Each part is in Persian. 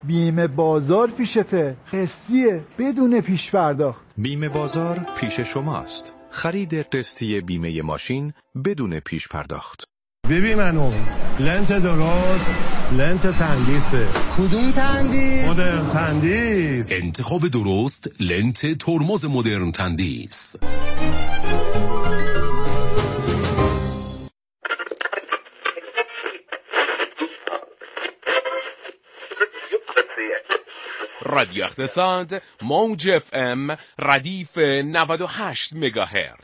بیمه بازار پیشته، قسطیه بدون پیش پرداخت. بیمه بازار پیش شماست. خرید قسطی بیمه ماشین بدون پیش پرداخت. ببین منو لنت درست، لنت تندیسه. کدوم تندیس؟ مدرن تندیس. انتخاب درست، لنت ترمز مدرن تندیس. رادیو اقتصاد موج اف ام ردیف 98 مگاهرتز.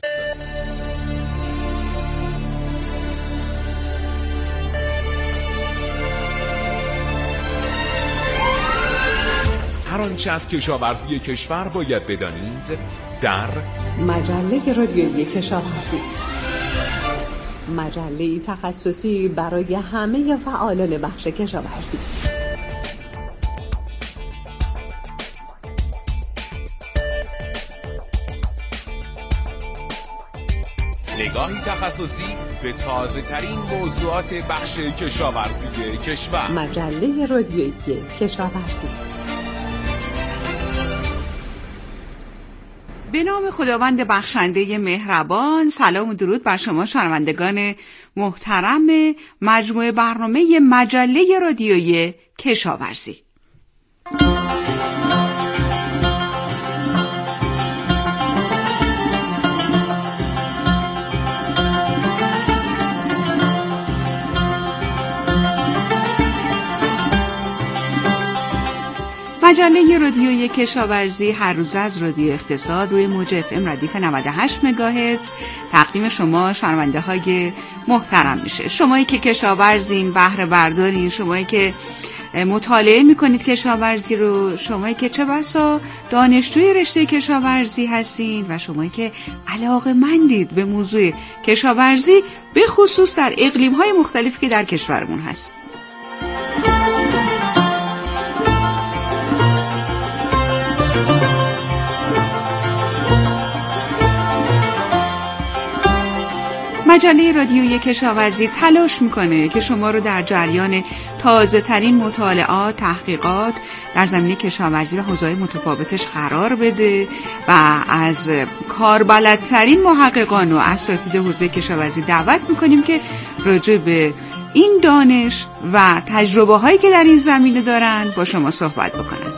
هر آنچه از کشاورزی کشور باید بدانید در مجله رادیویی کشاورزی، مجله تخصصی برای همه فعالان بخش کشاورزی. نگاهی تخصصی به تازه ترین موضوعات بخش کشاورزی کشور. مجله رادیویی کشاورزی. به نام خداوند بخشنده مهربان. سلام و درود بر شما شنوندگان محترم مجموعه برنامه مجله رادیویی کشاورزی. مجله رادیویی کشاورزی هر روز از رادیو اقتصاد روی موج اف ام ردیف 98 مگاهرتز تقدیم شما شنونده های محترم میشه. شمایی که کشاورزین، بهره بردارین، شمایی که مطالعه میکنید کشاورزی رو، شمایی که چه بسا دانشجوی رشته کشاورزی هستین و شمایی که علاقه‌مندید به موضوع کشاورزی، به خصوص در اقلیم‌های مختلفی که در کشورمون هست. مجله رادیویی کشاورزی تلاش میکنه که شما رو در جریان تازه ترین مطالعات، تحقیقات در زمینه کشاورزی و حوزه‌های متفاوتش قرار بده و از کاربلدترین محققان و اساتید حوزه کشاورزی دعوت میکنیم که راجع به این دانش و تجربه هایی که در این زمینه دارن با شما صحبت بکنن.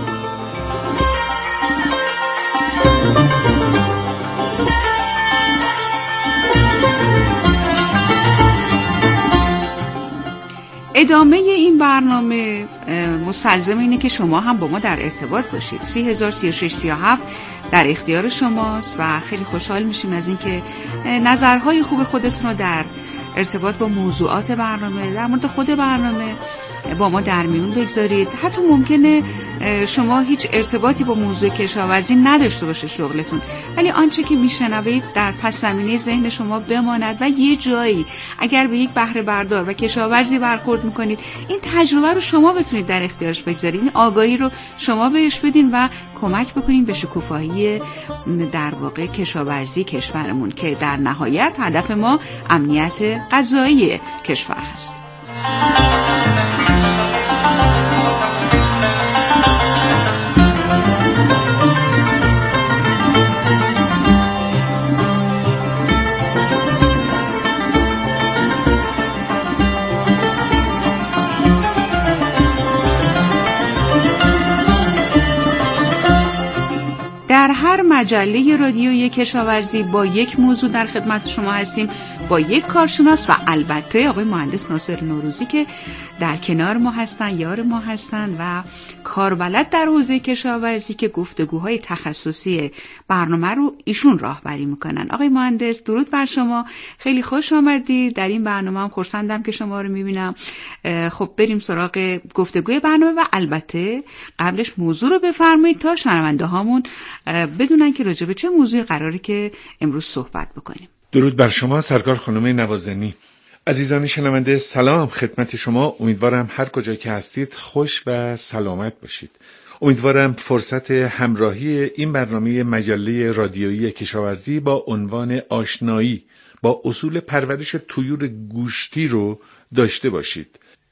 ادامه این برنامه مستلزم اینه که شما هم با ما در ارتباط باشید. 303637 در اختیار شماست و خیلی خوشحال میشیم از اینکه نظرهای خوب خودتون رو در ارتباط با موضوعات برنامه، در مورد خود برنامه با ما در میون بگذارید. حتی ممکنه شما هیچ ارتباطی با موضوع کشاورزی نداشته باشه شغلتون، ولی آنچه که میشنوید در پس زمینه ذهن شما بماند و یه جایی اگر به یک بهره بردار و کشاورزی برخورد میکنید، این تجربه رو شما بتونید در اختیارش بگذارید، این آگاهی رو شما بهش بدین و کمک بکنین به شکوفایی در واقع کشاورزی کشورمون که در نهایت هدف ما امنیت غذایی کشور هست. در هر مجله رادیویی کشاورزی با یک موضوع در خدمت شما هستیم، با یک کارشناس و البته آقای مهندس ناصر نوروزی که در کنار ما هستن، یار ما هستن و کاربلد در حوزه کشاورزی که گفتگوهای تخصصی برنامه رو ایشون راهبری میکنن. آقای مهندس درود بر شما، خیلی خوش آمدید در این برنامه. هم خرسندم که شما رو میبینم. خب بریم سراغ گفتگوی برنامه و البته قبلش موضوع رو بفرمایید تا شنونده هامون بدونن که راجع به چه موضوعی قراره که امروز صحبت بکنیم. درود بر شما سرکار خانم نوازنی. عزیزان شنونده سلام خدمت شما. امیدوارم هر کجا که هستید خوش و سلامت باشید. امیدوارم فرصت همراهی این برنامه مجله رادیویی کشاورزی با عنوان آشنایی با اصول پرورش طیور گوشتی رو داشته باشید.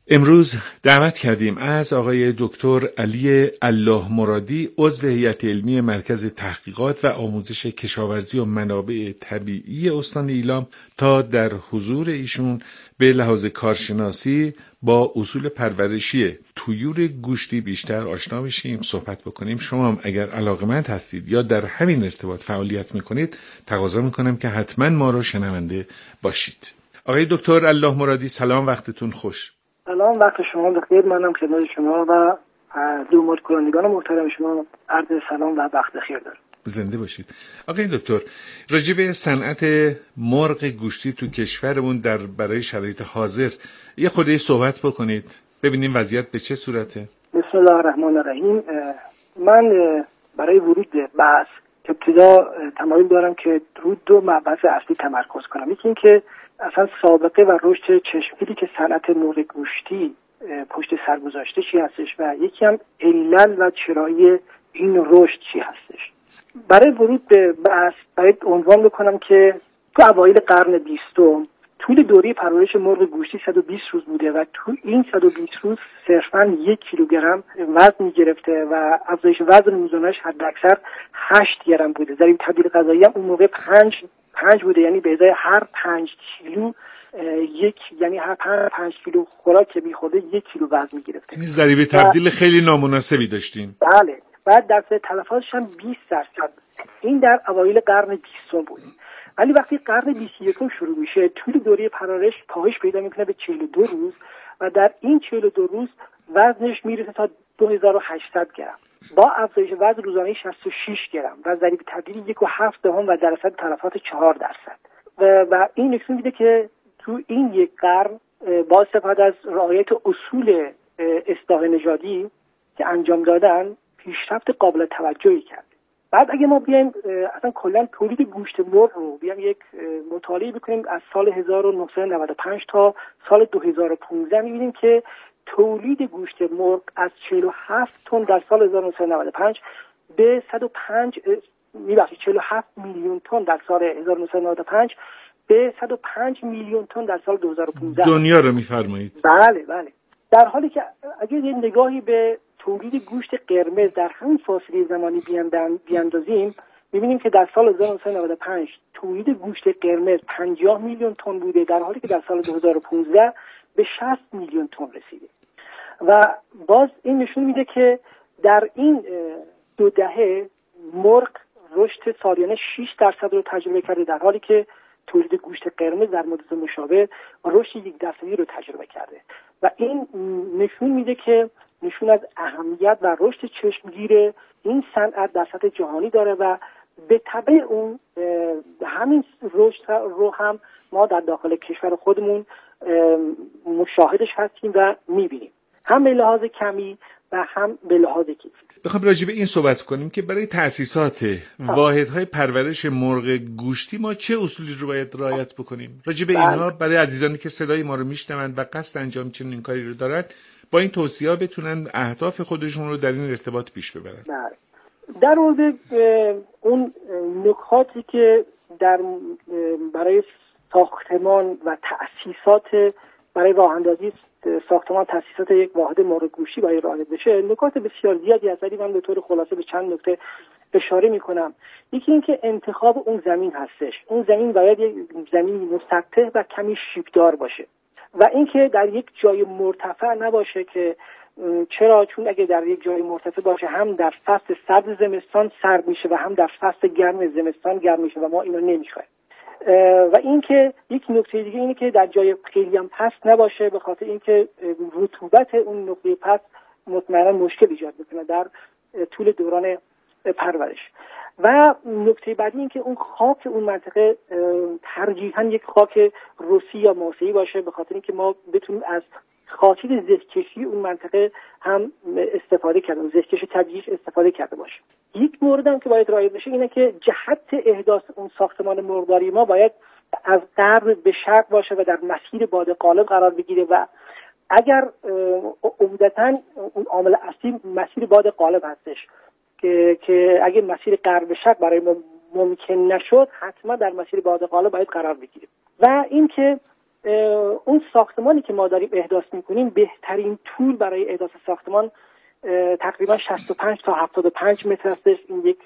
امروز دعوت کردیم از آقای دکتر علی الله مرادی، عضو هیئت علمی مرکز تحقیقات و آموزش کشاورزی و منابع طبیعی استان ایلام، تا در حضور ایشون به لحاظ کارشناسی با اصول پرورشی طیور گوشتی بیشتر آشنا بشیم، صحبت بکنیم. شما هم اگر علاقمند هستید یا در همین ارتباط فعالیت میکنید، تقاضا میکنم که حتما ما رو شنونده باشید. آقای دکتر الله مرادی، سلام، وقتتون خوش. سلام، وقت شما بخیر. منم خدمت شما و دو کنندگان محترم شما عرض سلام و وقت بخیر دارم. زنده باشید. آقای دکتر، راجع به صنعت مرغ گوشتی تو کشورمون برای شرایط حاضر یه خورده صحبت بکنید، ببینیم وضعیت به چه صورته. بسم الله الرحمن الرحیم. من برای ورود به بحث ابتدا تمایل دارم که رو دو مبحث اصلی تمرکز کنم. یکی این که اصلا سابقه و رشد چشمگیری که صنعت مرغ گوشتی پشت سر گذاشته چی هستش و یکی هم علل و چرایی این رشد چی هستش. برای ورود به بحث باید عنوان بکنم که تو اوایل قرن 20 طول دوره پرورش مرغ گوشتی 120 روز بوده و تو این 120 روز صرفاً 1 کیلوگرم وزن می‌گرفته و افزایش وزن روزانه‌اش حداکثر 8 گرم بوده. ضریب تبدیل غذایی هم اون موقع 5 بوده، یعنی به ازای هر 5 کیلو یعنی هر 5 کیلو خوراک که می‌خورده 1 کیلو وزن می‌گرفته. این ضریب تبدیل خیلی نامناسبی داشتیم. بله. بعد درصد تلفاتش هم 20%. این در اوایل قرن 20 بود. ولی وقتی قرن 21 شروع میشه، طول دوره پرورش کاهش پیدا میکنه به 42 روز و در این 42 روز وزنش میرسه تا 2800 گرم با افزایش وزن روزانه 66 گرم و ضریب تبدیل 1.7 و درصد تلفات 4%. و این نشون میده که تو این یک قرن با استفاده از رعایت اصول اصلاح نژادی که انجام دادن پیشرفت قابل توجهی کرد. بعد اگه ما بیایم اصلا کلا تولید گوشت مرغ رو بیایم یک مطالعه بکنیم از سال 1995 تا سال 2015 می‌بینیم که تولید گوشت مرغ از 47 تن در سال 1995 به 47 میلیون تن در سال 1995 به 105 میلیون تن در سال 2015 دنیا رو می‌فرمایید. بله. در حالی که اگه یه نگاهی به تولید گوشت قرمز در همین فاصله زمانی بیاندازیم، می‌بینیم که در سال 1995 تولید گوشت قرمز 50 میلیون تن بوده، در حالی که در سال 2015 به 60 میلیون تن رسیده. و باز این نشون میده که در این 2 دهه مرغ رشد سالیانه 6% رو تجربه کرده، در حالی که تولید گوشت قرمز در مدت مشابه رشد 1% رو تجربه کرده. و این نشون میده که نشون از اهمیت و رشد چشمگیر این صنعت در سطح جهانی داره و به تبع اون همین رشد رو هم ما در داخل کشور خودمون مشاهدش هستیم و میبینیم، هم به لحاظ کمی و هم به لحاظ کیفی. بخوام راجع به این صحبت کنیم که برای تأسیسات واحدهای پرورش مرغ گوشتی ما چه اصولی رو باید رعایت بکنیم. راجع به اینها برای عزیزانی که صدای ما رو میشنوند و قصد انجام چنین کاری رو دارن، با این توصیه‌ها بتونن اهداف خودشون رو در این ارتباط پیش ببرن. بله. در مورد اون نکاتی که برای ساختمان و تأسیسات برای راه اندازی ساختمان تأسیسات یک واحد مرغ گوشتی باید رعایت بشه، نکات بسیار زیادی هست، ولی من به طور خلاصه به چند نکته اشاره میکنم. یکی این که انتخاب اون زمین هستش. اون زمین باید یک زمین مسطح و کمی شیبدار باشه و اینکه در یک جای مرتفع نباشه که چون اگه در یک جای مرتفع باشه هم در فصل سرد زمستان سرد میشه و هم در فصل گرم زمستان گرم میشه و ما اینو نمیخوایم. و اینکه یک نکته دیگه اینه که در جای خیلی هم پست نباشه، به خاطر اینکه رطوبت اون نقطه پست مطمئنا مشکل ایجاد میکنه در طول دوران پرورش. و نکته بعدی این که اون خاک اون منطقه ترجیحاً یک خاک رسی یا ماسه‌ای باشه، به خاطر اینکه ما بتونیم از خاطر زهکشی اون منطقه هم استفاده کرده، زهکش طبیعیش استفاده کرده باشه. یک مورد هم که باید رعایت بشه اینه که جهت احداث اون ساختمان مرغداری ما باید از غرب به شرق باشه و در مسیر باد غالب قرار بگیره و اگر عمدتاً اون عامل اصلی مسیر باد غالب هستش که اگه مسیر غرب به شرق برای ما ممکن نشد، حتما در مسیر باد غالب باید قرار بگیریم. و اینکه اون ساختمانی که ما داریم احداث میکنیم، بهترین طول برای احداث ساختمان تقریبا 65 تا 75 متر هستش. این یک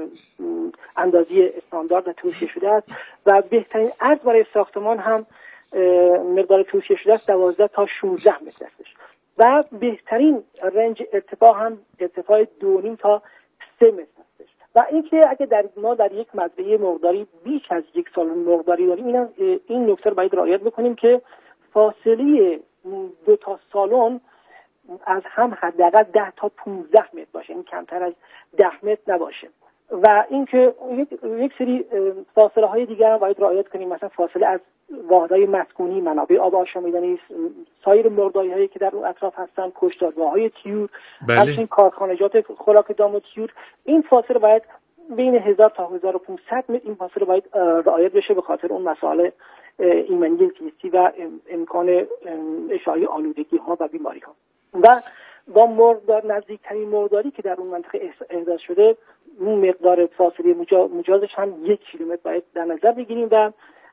اندازی استاندارد و توصیه شده است و بهترین عرض برای ساختمان هم مقدار توصیه شده است 12 تا 16 متر هستش و بهترین رنج ارتفاع هم ارتفاع 2.5 تا 3 متر هستش. و اینکه اگه ما در یک مزرعه مرغداری بیش از یک سالن مرغداری داریم، این نکته رو باید رعایت بکنیم که فاصله 2 تا سالن از هم حداقل 10 تا 15 متر باشه، این کمتر از 10 متر نباشه. و اینکه یک سری فاصله های دیگر هم باید رعایت کنیم، مثلا فاصله از واحدهای مسکونی، منابع آب آشامیدنی، سایر مرغداری هایی که در اون اطراف هستن، کشتارگاه‌های طیور، همچنین کارخانجات خوراک دام و طیور، این فاصله باید بین 1000 تا 1500 متر این فاصله باید رعایت بشه به خاطر اون مسائل ایمنی زیستی و امکان اشاعه آلودگی ها و بیماری ها. و با نزدیکترین مرغداری که در اون منطقه احداث شده، اون مقدار فاصله مجازش هم 1 کیلومتر باید در نظر بگیریم و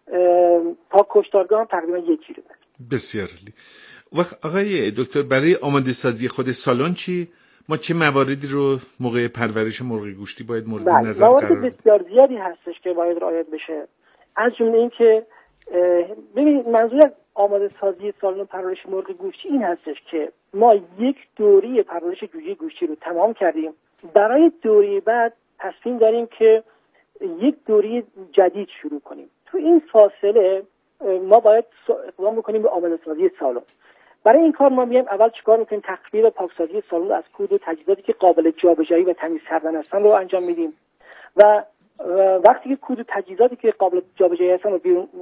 تا کشتارگاه هم تقریبا 1 کیلومتر. بسیار عالی. وقت آقای دکتر، برای آماده سازی خود سالن چی؟ ما چه مواردی رو موقع پرورش مرغ گوشتی باید مورد نظر قرار بدیم؟ موارد بسیار زیادی هستش که باید رعایت بشه. از جمله این که ببینید، منظور از آماده سازی سالن پرورش مرغ گوشتی این هستش که ما یک دوره پرورش جوجه گوشتی رو تمام کردیم. برای دوره بعد تصمیم داریم که یک دوره جدید شروع کنیم. تو این فاصله ما باید اقدام بکنیم به آماده سازی سالن. برای این کار ما میایم اول چیکار میکنیم؟ تخلیه و پاکسازی سالن رو از کود و تجهیزاتی که قابل جابجایی و تمیز کردن هستن رو انجام میدیم و وقتی که کود و تجهیزاتی که قابل جابجایی هستن رو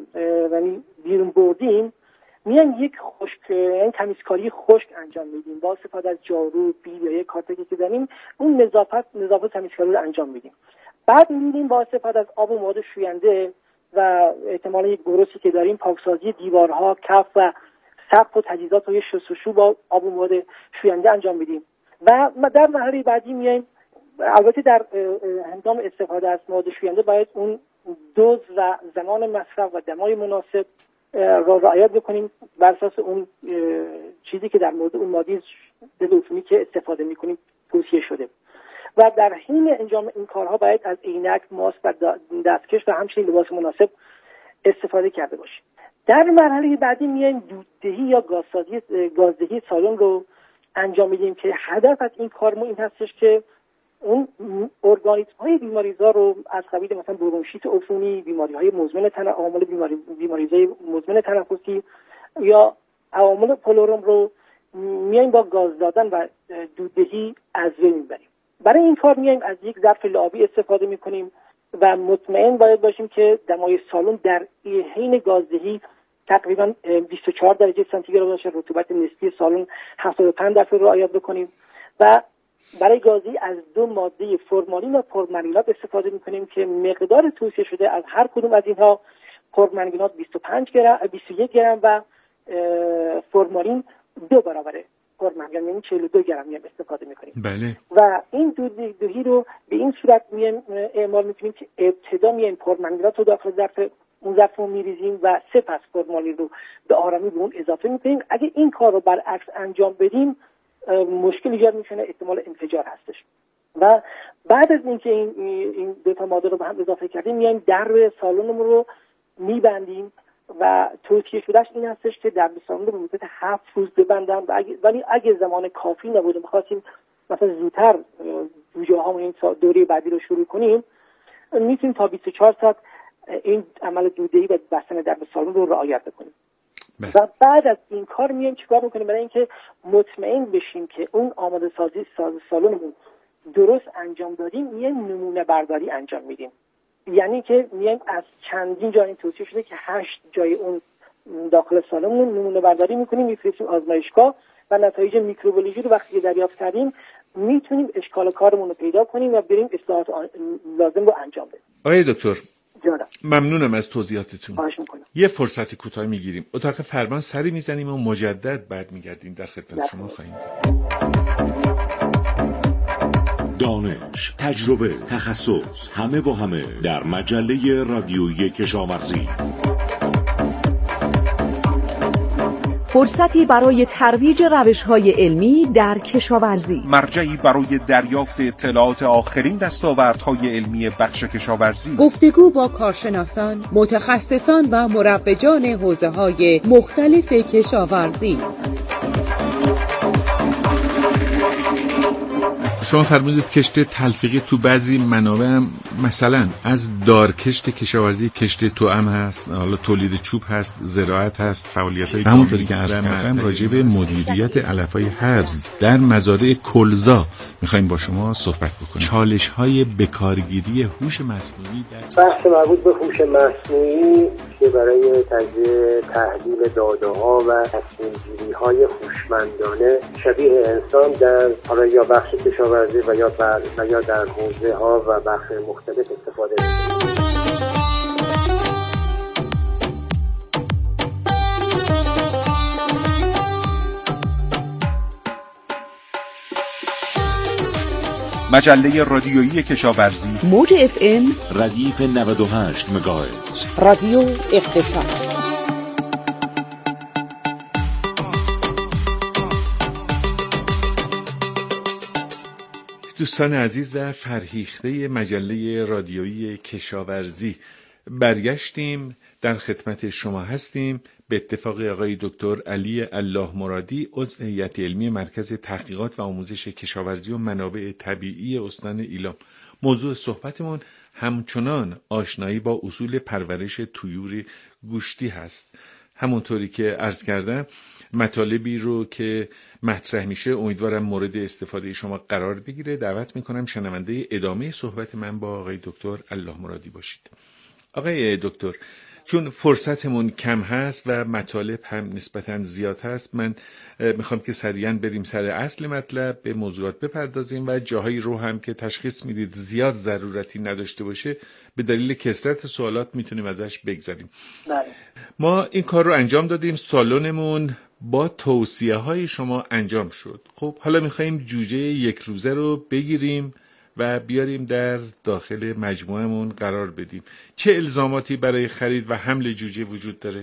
بیرون بردیم، میایم یک یعنی تمیزکاری خشک انجام میدیم با استفاده از جارو، بیل یا یک کارتکی که داریم، اون نظافت تمیزکاری رو انجام میدیم. بعد می‌بینیم با استفاده از آب و مواد شوینده و احتمال یک بروسی که داریم، پاکسازی دیوارها، کف و سقف و تجهیزات رو شستشو با آب و مواد شوینده انجام میدیم. و در مرحله بعدی میایم، البته در هنگام استفاده از مواد شوینده باید اون دوز و زمان مصرف و دمای مناسب را رعایت بکنیم بر اساس اون چیزی که در مورد اون ماده ضد که استفاده میکنیم توصیه شده. و در حین انجام این کارها باید از عینک، ماسک و دستکش و همچنین لباس مناسب استفاده کرده باشیم. در مرحله بعدی میایم دوددهی یا گازدهی سالن رو انجام میدیم که هدف از این کار ما این هستش که اون ارگانیسم های بیماریزا رو از قبیل مثلا برونشیت عفونی، بیماری های مزمن عوامل بیماریزای مزمن تنفسی یا عوامل پلورم رو میایم با گاز دادن و دوددهی از بین میبریم. برای این کار میایم از یک ظرف لعابی استفاده میکنیم و مطمئن باید باشیم که دمای سالن در حین گازدهی تقریبا 24 درجه سانتیگراد باشه، رطوبت نسبی سالن 75% رعایت بکنیم و برای گازدهی از 2 ماده فرمالین و پرمنگنات استفاده میکنیم که مقدار توصیه شده از هر کدوم از اینها، پرمنگنات 21 گرم و فرمالین 2 برابر پرمنگنات، یعنی 42 گرم میایم استفاده میکنیم. بله. و این دوددهی رو به این صورت میایم اعمال میکنیم که ابتدا میایم پرمنگنات رو داخل ظرف رو میریزیم و سپس فرمالین رو به آرامی به اون اضافه میکنیم. اگه این کار رو برعکس انجام بدیم مشکل ایجاد میکنه، احتمال انفجار هستش. و بعد از اینکه این 2 تا ماده رو به هم اضافه کردیم، میایم در سالنمون رو میبندیم و توصیه شدهش این هستش که در سالن رو به مدت 7 روز ببندن. ولی اگه زمان کافی نبوده، می‌خواستیم مثلا زودتر جوجه هامون این دوره بعدی رو شروع کنیم، میتونیم تا 24 ساعت این عمل دوددهی و بستن در سالن رو رعایت بکنیم. و بعد از این کار میایم چیکار میکنیم؟ برای اینکه مطمئن بشیم که اون آماده سازی سالنمون درست انجام دادیم، میایم نمونه برداری انجام میدیم. یعنی که میایم از چندین جای توصیه شده که 8 جای اون داخل سالنمون نمونه برداری میکنیم، میفرستیم آزمایشگاه و نتایج میکروبیولوژی رو وقتی دریافت کردیم میتونیم اشکال کارمون رو پیدا کنیم و بریم اصلاحات لازم رو انجام بدیم. آقای دکتر جانم، ممنونم از توضیحاتتون. خواهش میکنم. یه فرصتی کوتاه میگیریم، اتاق فرمان سری میزنیم و مجدد برمیگردیم در خدمت شما خواهیم بود. دانش، تجربه، تخصص، همه با همه در مجله رادیویی کشاورزی. فرصتی برای ترویج روش‌های علمی در کشاورزی. مرجعی برای دریافت اطلاعات آخرین دستاوردهای علمی بخش کشاورزی. گفتگو با کارشناسان، متخصصان و مروجان حوزه‌های مختلف کشاورزی. شما فرمودید کشت تلفیقی تو بعضی منابع هم مثلا از دارکشت کشاورزی کشت توأم هست، حالا تولید چوب هست، زراعت هست، فعالیت‌های همونطوری که عرض کردم راجع به مدیریت علف‌های هرز در مزارع کلزا می‌خوایم با شما صحبت بکنیم. چالش‌های بکارگیری هوش مصنوعی در بحث مربوط به هوش مصنوعی که برای تجزیه تحلیل داده‌ها و تصمیم‌گیری‌های هوشمندانه شبیه انسان در حالا یا بخش کشاورزی و یا در حوزه‌ها و بخش مختلف استفاده می‌کنه. مجله رادیویی کشاورزی، موج FM ردیف 98 مگاهرتز، رادیو اقتصاد. دوستان عزیز و فرهیخته مجله رادیویی کشاورزی، برگشتیم، در خدمت شما هستیم. به اتفاق آقای دکتر علی الله مرادی، عضو هیئت علمی مرکز تحقیقات و آموزش کشاورزی و منابع طبیعی استان ایلام. موضوع صحبتمون همچنان آشنایی با اصول پرورش طیور گوشتی هست. همونطوری که عرض کردم مطالبی رو که مطرح میشه امیدوارم مورد استفاده شما قرار بگیره. دعوت میکنم شنونده ادامه صحبت من با آقای دکتر الله مرادی باشید. آقای دکتر، چون فرصتمون کم هست و مطالب هم نسبتاً زیاد هست، من میخوام که سریعاً بریم سر اصل مطلب، به موضوعات بپردازیم و جاهایی رو هم که تشخیص میدید زیاد ضرورتی نداشته باشه به دلیل کثرت سوالات میتونیم ازش بگذریم. ما این کار رو انجام دادیم، سالنمون با توصیه های شما انجام شد. خب حالا میخواییم جوجه یک روزه رو بگیریم و بیاریم در داخل مجموعمون قرار بدیم. چه الزاماتی برای خرید و حمل جوجه وجود داره؟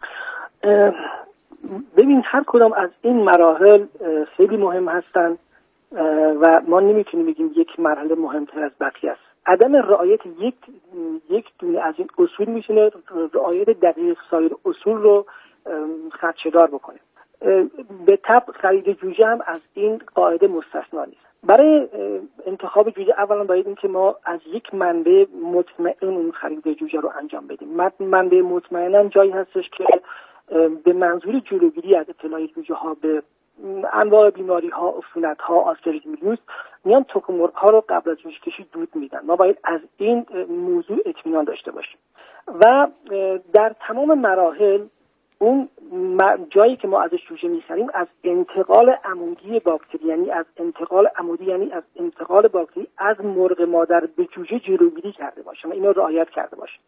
ببین هر کدام از این مراحل خیلی مهم هستن و ما نمیتونیم بگیم یک مرحله مهمتر از بقیه است. عدم رعایت یک دونه از این اصول میتونه رعایت دقیق سایر اصول رو خدشه‌دار بکنه. به طبع خرید جوجه هم از این قاعده مستثنا نیست. برای انتخاب جوجه اولا باید این که ما از یک منبع مطمئن اون خرید جوجه رو انجام بدیم. منبع مطمئناً جایی هستش که به منظور جلوگیری از ابتلای جوجه ها به انواع بیماری ها، عفونت ها، آسترلیوس میان تخم مرغ ها رو قبل از جوجه کشی دود میدن. ما باید از این موضوع اطمینان داشته باشیم و در تمام مراحل اون جایی که ما ازش جوجه میخریم از انتقال عمودی باکتری یعنی از انتقال باکتری از مرغ مادر به جوجه جلوگیری کرده باشیم و اینو رعایت کرده باشیم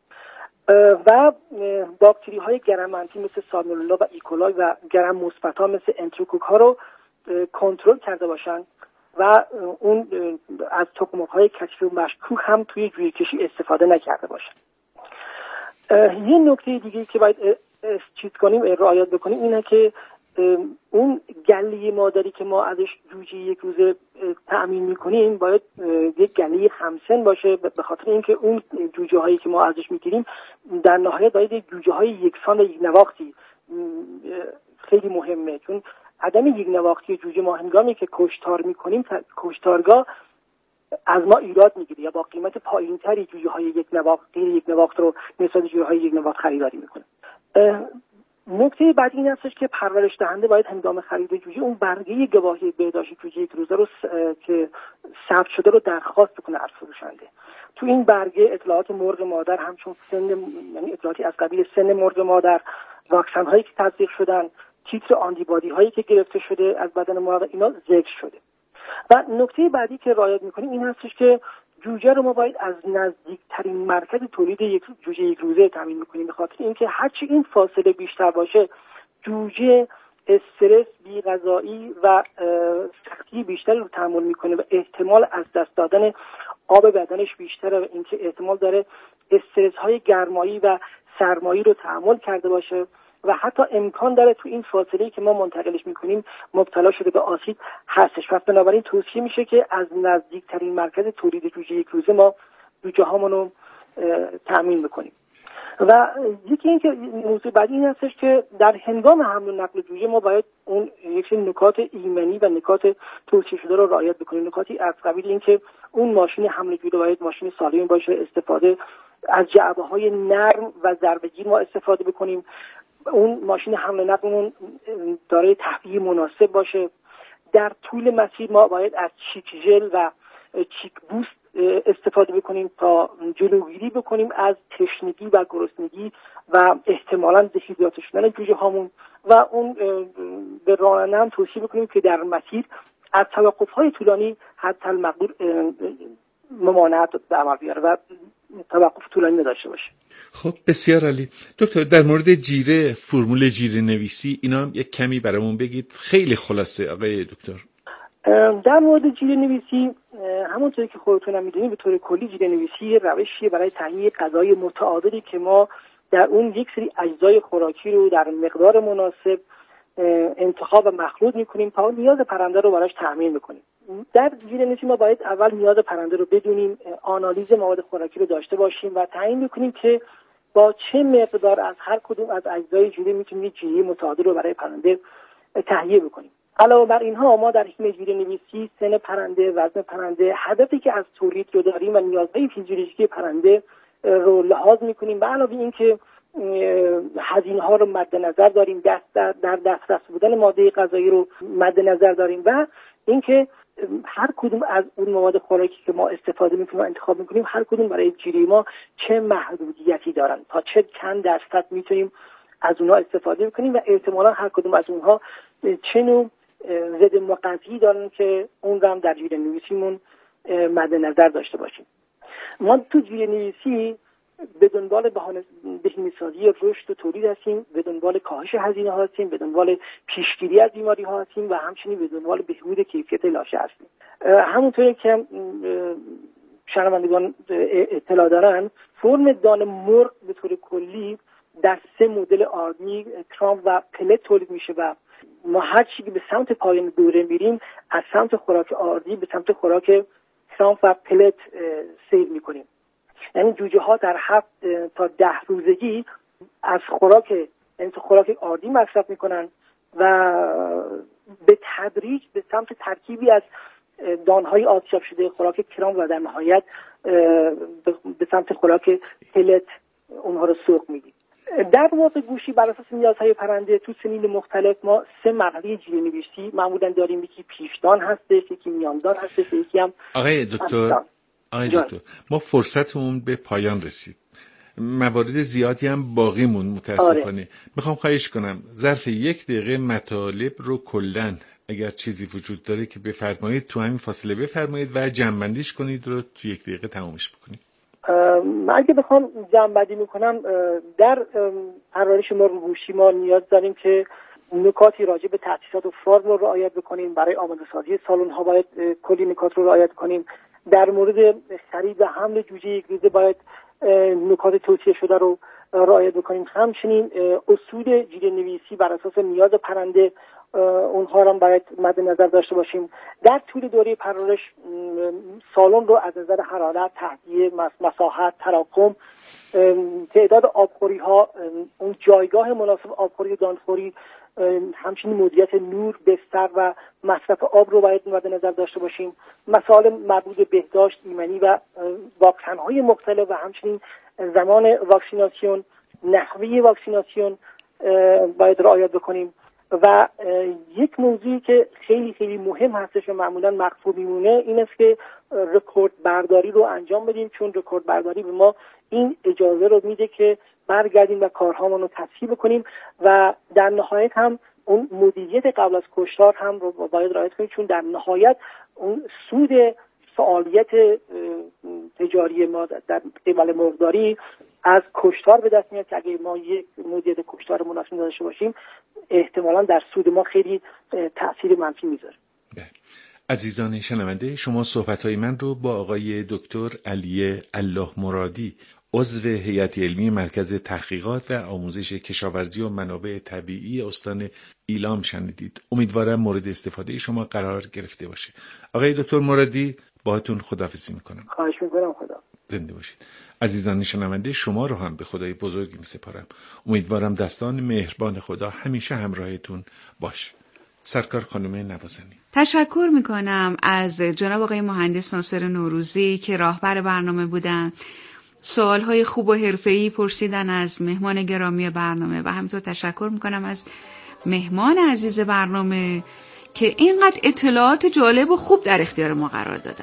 و باکتری های گرم منفی مثل سالمونلا و ایکولای و گرم مثبت ها مثل انتروکوک ها رو کنترل کرده باشن و اون از تخم مرغ های کثیف و مشکوک هم توی جوجه کشی استفاده نکرده باشن. یه نکته دیگه که باید رعایت بکنیم اینه که اون گله مادری که ما ازش جوجه یک روزه تأمین میکنیم باید یک گله همسن باشه، به خاطر اینکه اون جوجه هایی که ما ازش میگیریم در نهایت باید یک جوجه های یکسان و یک نواختی خیلی مهمه، چون عدم یک نواختی جوجه ما هنگامی که کشتار میکنیم کشتارگاه از ما ایراد میگیره یا با قیمت پایینتری جوجه های یک نواخت رو نسبت جوجه های یک نواخت خریداری میکنه. نکته بعد این هستش که پرورش دهنده باید هنگام خرید جوجه اون برگه گواهی بهداشت جوجه یک روزه رو که ثبت شده رو درخواست بکنه از فروشنده. تو این برگه اطلاعات مرغ مادر همچون یعنی اطلاعاتی از قبیل سن مرغ مادر، واکسن هایی که تزریق شدن، تیتر آنتیبادی هایی که گرفته شده از بدن مرغ، اینا ذکر شده. و نکته بعدی که رعایت میکنیم این هستش که جوجه رو ما باید از نزدیکترین مرکز تولید یک جوجه یک روزه تامین میکنیم، به خاطر اینکه هرچی این فاصله بیشتر باشه جوجه استرس بی‌غذایی و سختی بیشتری رو تحمل میکنه و احتمال از دست دادن آب بدنش بیشتره و اینکه احتمال داره استرس های گرمایی و سرمایی رو تحمل کرده باشه و حتی امکان داره تو این فاصله‌ای که ما منتقلش میکنیم مبتلا شده به آسیب هستش. پس بنابراین توصیه میشه که از نزدیکترین مرکز تولید جوجه یک روزه ما جوجه هامون رو تأمین بکنیم. و یکی این که موضوع بعدی این هستش که در هنگام حمل و نقل جوجه ما باید اون یک نکات ایمنی و نکات توصیه شده رو رعایت بکنیم. نکاتی از قبیل این که اون ماشین حمل جوجه باید ماشین سالمی باشه، استفاده از جعبه‌های نرم و ضربه‌گیر ما استفاده بکنیم، اون ماشین حمل و نقلمون دارای تهویه مناسب باشه، در طول مسیر ما باید از چیک ژل و چیک بوست استفاده بکنیم تا جلوگیری بکنیم از تشنگی و گرسنگی و احتمالاً دهیدراته شدن جوجه هامون، و اون به راننده هم توصیه بکنیم که در مسیر از توقف‌های طولانی حتی المقدور ممانعت به عمل بیاره و توقف طولانی نداشته باشه. خب بسیار عالی. دکتر در مورد جیره، فرمول جیره نویسی اینا هم یک کمی برامون بگید، خیلی خلاصه آقای دکتر. در مورد جیره نویسی همونطوری که خودتون هم میدونید به طور کلی جیره نویسی روشیه برای تهیه غذای متعادلی که ما در اون یک سری اجزای خوراکی رو در مقدار مناسب انتخاب و مخلوط میکنیم تا نیاز پرنده رو براش تامین بکنیم. در جیره نویسی ما باید اول نیاز پرنده رو بدونیم، آنالیز مواد خوراکی رو داشته باشیم و تعیین بکنیم که با چه مقدار از هر کدوم از اجزای جیره میتونیم یک جیره متعادل رو برای پرنده تهیه بکنیم. علاوه بر اینها ما در حین جیره نویسی سن پرنده، وزن پرنده، هدفی که از تولید رو داریم و نیازهای فیزیولوژیکی پرنده رو لحاظ میکنیم. به علاوه این که هزینه ها رو مد نظر داریم، در دسترس بودن ماده غذایی رو مد نظر داریم و اینکه هر کدوم از اون مواد خوراکی که ما استفاده میکنیم و انتخاب میکنیم هر کدوم برای جیره ما چه محدودیتی دارن، تا چند درصد میتونیم از اونها استفاده بکنیم و احتمالاً هر کدوم از اونها چه نوع ضد مقطعی دارن که اون رو هم در جیره نویسیمون مد نظر داشته باشیم. ما تو جیره نویسی به دنبال بهینه‌سازی رشد و تولید هستیم، به دنبال کاهش هزینه ها هستیم، به دنبال پیشگیری از بیماری ها هستیم و همچنین به دنبال بهبود کیفیت لاشه هستیم. همونطوری که شنوندگان اطلاع دارن، فرم دانه مرغ به طور کلی در 3 مدل آردی، کرام و پلت تولید میشه و ما هر چی که به سمت پایان دوره میریم از سمت خوراک آردی به سمت خوراک کرام و پلت سیر میکنیم. یعنی جوجه ها در 7 تا 10 روزگی از خوراک آردی مصرف میکنن و به تدریج به سمت ترکیبی از دانهای آسیاب شده خوراک کرام و در نهایت به سمت خوراک پلت اونها رو سوق میدیم. در واقع گوشی بر اساس نیازهای پرنده تو سنین مختلف ما 3 مرحله جیره نویسی معمولا داریم. یکی پیشدان هستش، یکی میاندان هستش، یکی هم آقای دکتر ما فرصتمون به پایان رسید. موارد زیادی هم باقی مون متاسفانه. میخوام خواهش کنم ظرف 1 دقیقه مطالب رو کلن اگر چیزی وجود داره که بفرمایید تو همین فاصله بفرمایید و جمع‌بندیش کنید رو تو 1 دقیقه تمامش بکنید. من اگه بخوام جمع‌بندی میکنم در پرورش مرغ گوشی ما نیاز داریم که نکاتی راجع به تأسیسات و فرم رو رعایت بکنیم. برای آماده سازی سالن ها باید کلی نکات رو رعایت کنیم. در مورد خرید و حمل جوجه یک روزه باید نکات توصیه شده رو رعایت بکنیم. همچنین اصول جیره نویسی بر اساس نیاز پرنده اونها رو باید مد نظر داشته باشیم. در طول دوره پرورش سالن رو از نظر حرارت، تهویه، مساحت، تراکم، تعداد آبخوری ها، اون جایگاه مناسب آبخوری و دانخوری، همچنین مدیریت نور، بستر و مصرف آب رو باید مد نظر داشته باشیم. مسائل مربوط به بهداشت، ایمنی و واکسن‌های مختلف و همچنین زمان واکسیناسیون، نحوه واکسیناسیون باید رعایت بکنیم. و یک موضوعی که خیلی خیلی مهم هستش و معمولا مخفی میمونه این است که رکورد برداری رو انجام بدیم، چون رکورد برداری به ما این اجازه رو میده که برگردیم و کارهامون رو تصحیح بکنیم و در نهایت هم اون مدیریت قبل از کشتار هم رو باید رعایت کنیم، چون در نهایت اون سود فعالیت تجاری ما در قبال مرغداری از کشتار به دست میاد که اگه ما یک مدیریت کشتار مناسب داشته باشیم احتمالاً در سود ما خیلی تأثیر منفی میذاره. عزیزان شنونده، شما صحبت‌های من رو با آقای دکتر علی الله مرادی عضو هیئت علمی مرکز تحقیقات و آموزش کشاورزی و منابع طبیعی استان ایلام شنیدید. امیدوارم مورد استفاده شما قرار گرفته باشه. آقای دکتر مرادی، باهاتون خداحافظی میکنم. خواهش میکنم. خدا زنده باشید. عزیزان شنونده، شما رو هم به خدای بزرگی میسپارم. امیدوارم دستان مهربان خدا همیشه همراهتون باشه. سرکار خانم نوازنی. تشکر میکنم از جناب آقای مهندس ناصر نوروزی که راهبر برنامه بودن. سوالهای خوب و حرفه‌ای پرسیدن از مهمان گرامی برنامه و همینطور تشکر میکنم از مهمان عزیز برنامه که اینقدر اطلاعات جالب و خوب در اختیار ما قرار دادن.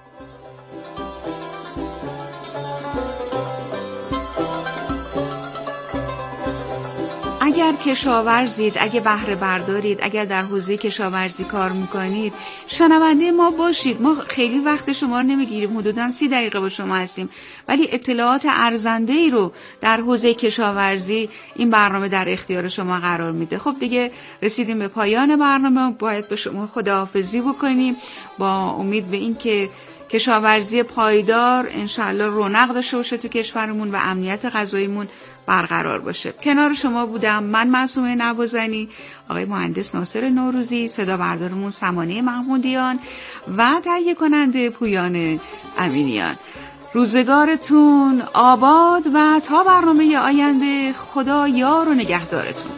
اگر کشاورزید، اگه بهره بردارید، اگر در حوزه کشاورزی کار میکنید، شنونده ما باشید. ما خیلی وقت شما رو نمیگیریم، حدوداً 30 دقیقه با شما هستیم، ولی اطلاعات ارزنده‌ای رو در حوزه کشاورزی این برنامه در اختیار شما قرار میده. خب دیگه رسیدیم به پایان برنامه، باید به شما خداحافظی بکنیم با امید به این که کشاورزی پایدار انشالله رونق داشته باشه تو کشورمون و امنیت غذاییمون برقرار باشه. کنار شما بودم من معصومه نوازنی، آقای مهندس ناصر نوروزی، صدا بردارمون سمانه محمودیان و تهیه کننده پویان امینیان. روزگارتون آباد و تا برنامه آینده خدا یار و نگهدارتون.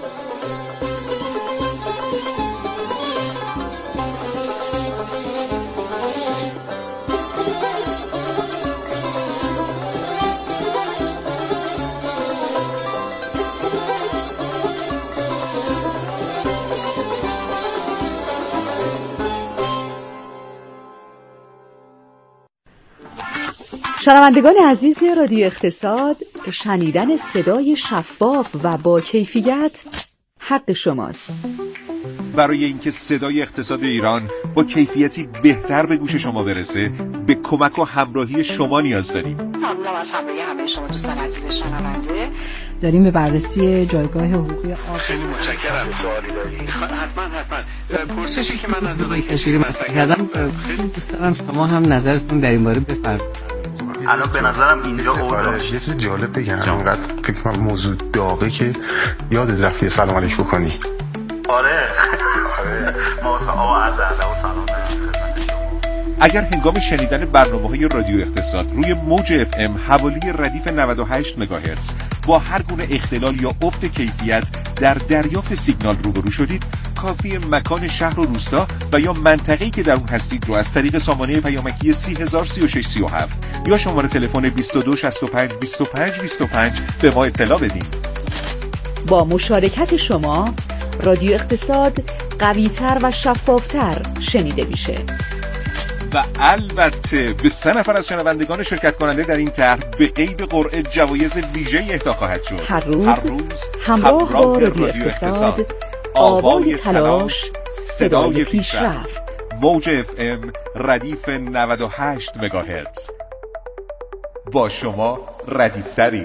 شنوندگان عزیز رادیو اقتصاد، شنیدن صدای شفاف و با کیفیت حق شماست. برای اینکه صدای اقتصاد ایران با کیفیتی بهتر به گوش شما برسه، به کمک و همراهی شما نیاز داریم. ممنونم از همراهی همه شما دوستان عزیز شنونده. داریم به بررسی جایگاه حقوقی آب. خیلی متشکرم. سوالی داری؟ حتما. پرسشی که من از آقای کشوری مطرح کردم، خیلی دوست دارم شما هم نظرتون در این باره بفرمایید. الان به نظرم اینجا یه چیز جالب بگم، انقدر فکر کنم موضوع داغه که یادت رفتی سلام علیک بکنی. آره ما آقا عرض ادب و سلام داریم. اگر هنگام شنیدن برنامه‌های رادیو اقتصاد روی موج FM حوالی ردیف 98 مگاهرتز با هر گونه اختلال یا افت کیفیت در دریافت سیگنال روبرو شدید، کافی مکان شهر و روستا و یا منطقه‌ای که در اون هستید رو از طریق سامانه پیامکی 303637 یا شماره تلفن 2265 25 25 به ما اطلاع بدین. با مشارکت شما رادیو اقتصاد قوی‌تر و شفافتر شنیده میشه. و البته به 3 نفر از شنوندگان شرکت کننده در این طرح به عید قرعه جوایز ویژه‌ای اهدا خواهد شد. هر روز همراه با رادیو اقتصاد، آوای تلاش، صدای پیشرفت. موج FM ردیف 98 مگاهرتز. با شما ردیفتریم.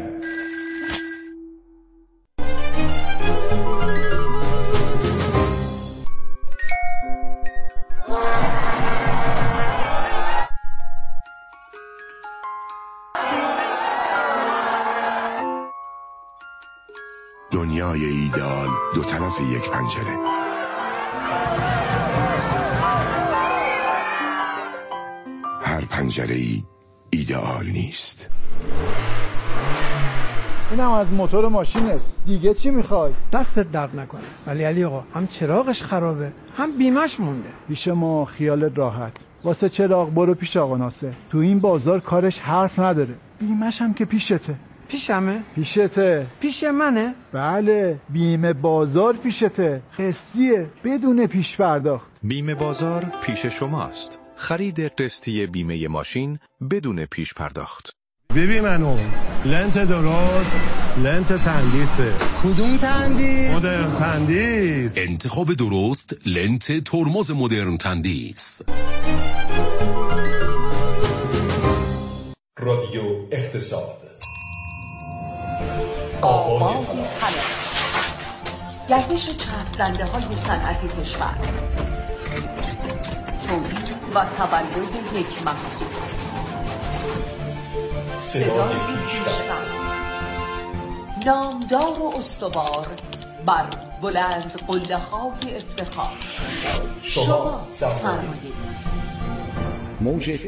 دنیای ایدئال دو طرف یک پنجره. هر پنجره‌ای ایدئال نیست. اینم از موتور ماشینه، دیگه چی میخوای؟ دستت درد نکنه. ولی علی آقا، هم چراغش خرابه هم بیمش مونده. پیش ما خیالت راحت. واسه چراغ برو پیش آقا ناصر. تو این بازار کارش حرف نداره. بیمش هم که پیشته. پیشمه؟ پیشته. پیش منه؟ بله، بیمه بازار پیشته. قسطیه بدون پیش پرداخت. بیمه بازار پیش شماست. خرید قسطی بیمه ماشین بدون پیش پرداخت. بیبی منو لنت درست، لنت تندیسه. کدوم تندیس؟ مدرن تندیس. انتخاب درست، لنت ترمز مدرن تندیس. رادیو اقتصاد. آبای تلاش، گردش چرخ دنده های صنعت کشور، تولید و تولد یک محصول، صدای کشور، نامدار و استوار بر بلند قله های افتخار. شما سرمایه. موج